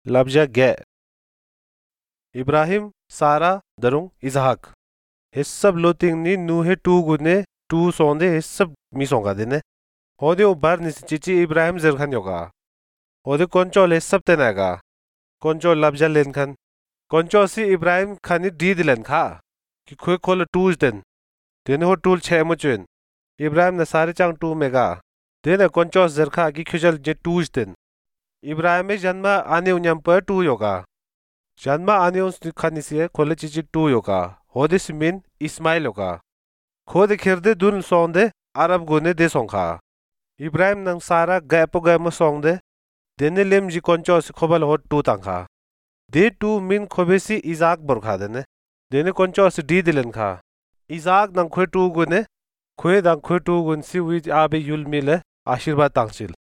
Labja ge. Ibrahim, Sara, Darung, Isaac. Hissab loting ni nuhe tu gune tu sonde hissab mi songa dene. Hode ubar ni cici Ibrahim zerkhan yoga. Hode konchol hissab tenaga. Konchol labja len khan. Konchol si Ibrahim khani di dilen kha. Ki khoi khol tuj den. Dene ho tul che mochuen. Ibrahim na sare chang tu mega. Dene konchol zerkha ki khujal je tuj den. Ibrahim में जन्म आने उन्यम पर to yoga जन्म आने उस खानी से खोले चीज़ टू योगा होदे सिमिन इस्माइल योगा खोदे खिरदे दुन सोंदे अरब गुने दे सोंखा इब्राहिम नंग सारा गैपो गैमो सोंदे देने लेम जी कोंचो से खोबल होट टू तंखा दे टू मिन खोबेसी इजाक बरखा देने कोंचो से डी दिलन खा इजाक नंग खोए टू गुने खोए दंग खोए टू गुन सी विज आबे युल मिले आशीर्वाद तांगचिल